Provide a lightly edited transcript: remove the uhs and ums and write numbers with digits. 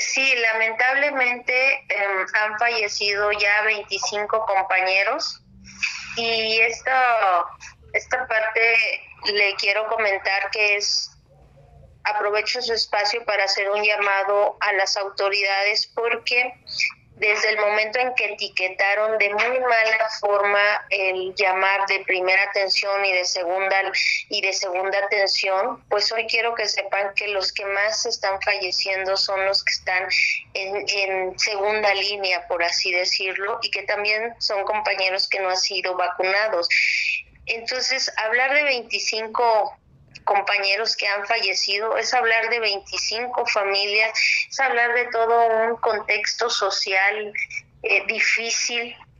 Sí, lamentablemente han fallecido ya 25 compañeros y esta parte le quiero comentar que aprovecho su espacio para hacer un llamado a las autoridades porque desde el momento en que etiquetaron de muy mala forma el llamar de primera atención y de segunda atención, pues hoy quiero que sepan que los que más están falleciendo son los que están en segunda línea, por así decirlo, y que también son compañeros que no han sido vacunados. Entonces, hablar de 25 compañeros que han fallecido, es hablar de 25 familias, es hablar de todo un contexto social difícil